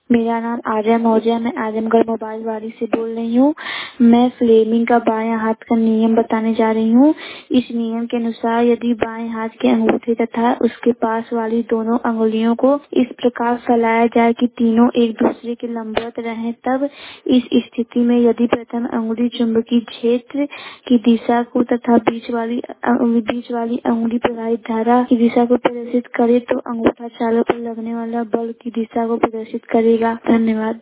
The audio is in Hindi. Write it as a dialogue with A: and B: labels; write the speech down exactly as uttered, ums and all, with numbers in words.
A: मेरा नाम आर्या मौर्य, मैं आजमगढ़ मोबाइल वाड़ी से बोल रही हूँ। मैं फ्लेमिंग का बायां हाथ का नियम बताने जा रही हूँ। इस नियम के अनुसार यदि बाएं हाथ के अंगूठे तथा उसके पास वाली दोनों अंगुलियों को इस प्रकार फैलाया जाए कि तीनों एक दूसरे के लंबवत रहें, तब इस स्थिति में यदि प्रथम अंगुली चुंबकीय क्षेत्र की दिशा को तथा बीच वाली बीच वाली अंगुली प्रवाहित धारा की दिशा को प्रदर्शित करे तो अंगूठा चालों पर लगने वाला बल की दिशा को प्रदर्शित करेगा। धन्यवाद।